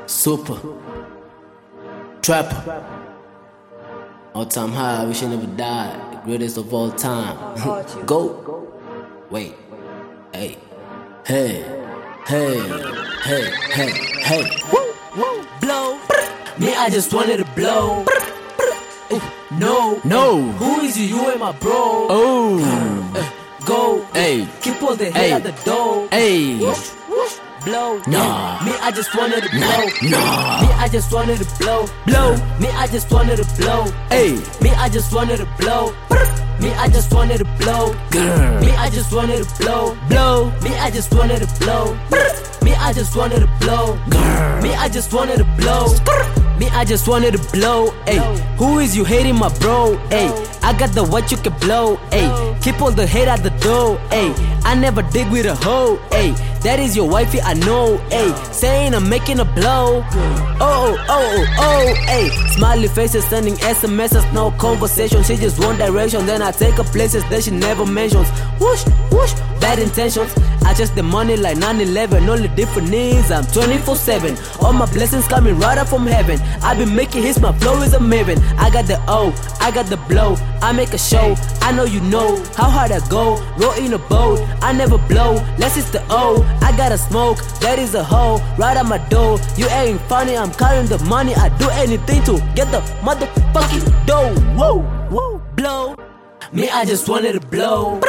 Super Trapper, all time high, wish I never died. The greatest of all time. Go. Wait. Hey. Hey. Hey. Hey. Hey. Hey. Woo. Blow. Me, I just wanted to blow. No. Who is you? You ain't my bro. Oh. Go. Hey. Keep all the head at the door. Hey. Blow. Nah. Me, I just wanted to blow. Nah. Me, I just wanted to blow. Me, I just wanted to blow. Hey. Me, I just wanted to blow. Me, I just wanted to blow. Girl. Me, I just wanted to blow. Me, I just wanted to blow. Me, I just wanted to blow. Girl. Me, I just wanted to blow. Me, I just wanted to blow. Ay, who is you hating, my bro? Ay, I got the what you can blow. Ay, keep all the hate at the door. Ay, I never dig with a hoe. Ay, that is your wifey, I know. Ay, saying I'm making a blow. Oh. Ay, smiley faces sending SMSs, no conversation. She just one direction, then I take her places that she never mentions. Whoosh, bad intentions. I just the money like 9/11. Only difference is I'm 24/7. All my blessings coming right up from heaven. I been making hits, my flow is a maven. I got the O, I got the blow. I make a show, I know you know how hard I go. Roll in a boat, I never blow. Less is the O, I gotta smoke. That is a hoe, right at my door. You ain't funny, I'm counting the money. I do anything to get the motherfucking dough. Whoa, blow. Me, I just wanted to blow.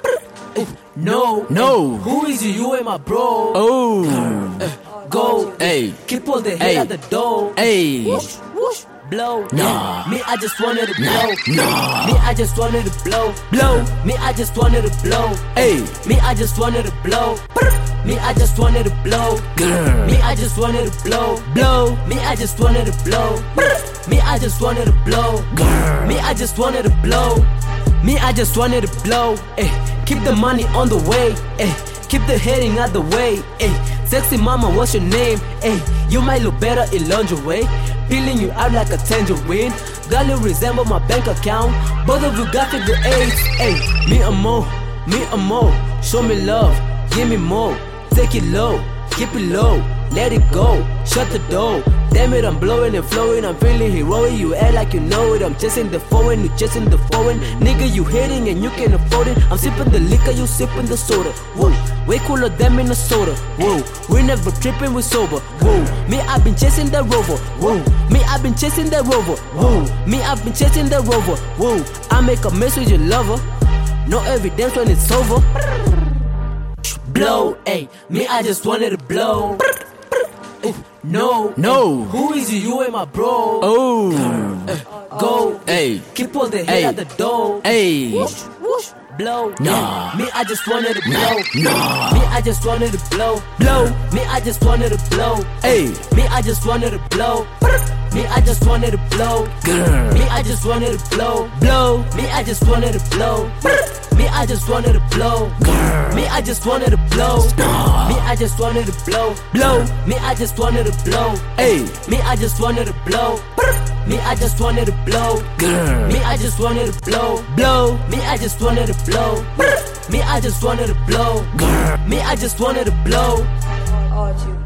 No. Who is you? You ain't my bro. Oh. Go. Hey. Keep all the head at the door. Hey. Whoosh. Blow. Nah. Me, I just wanted to blow. Nah. Me, I just wanted to blow. Me, I just wanted to blow. Hey. Me, I just wanted to blow. Me, I just wanted to blow. Girl. Me, I just wanted to blow. Me, I just wanted to blow. Me, I just wanted to blow. Girl. Me, I just wanted to blow. Me, I just wanted to blow. Ay, keep the money on the way. Ay, keep the hating out the way. Ay, sexy mama, what's your name? Ay, you might look better in lingerie. Peeling you out like a tangerine. Girl, you resemble my bank account. Both of you got figure eights. Ay, me and more. Show me love, give me more. Take it low, keep it low. Let it go, shut the door. Damn it, I'm blowing and flowing. I'm feeling heroic, you act like you know it. I'm chasing the foreign, you chasing the foreign. Nigga, you hating and you can afford it. I'm sipping the liquor, you sipping the soda. Whoa, way cooler than Minnesota. Whoa, we never tripping, we sober. Whoa, me, I've been chasing the rover. Whoa, me, I've been chasing the rover. Whoa, me, I've been chasing the rover. Whoa, I make a mess with your lover. No evidence when it's over. Blow, ayy, me, I just wanted to blow. No. Who is you? You ain't my bro. Oh. Go. Hey. Keep all the head at the door. Hey. Whoosh. Blow. Nah. Me, I just wanted to blow. Nah. Me, I just wanted to blow. Me, I just wanted to blow. Hey. Me, I just wanted to blow. Me, I just wanted to blow. Girl. Me, I just wanted to blow. Me, I just wanted to blow. Me, I just wanted to blow. Girl. Me, I just wanted to blow. Nah. Me, I just wanted to blow. Me, I just wanted to blow. Hey. Me, I just wanted to blow. Me, I just wanted to blow. Girl. Me, I just wanted to blow. Me, I just wanted to blow. Me, I just wanted to blow. Girl. Me, I just wanted to blow. Archie.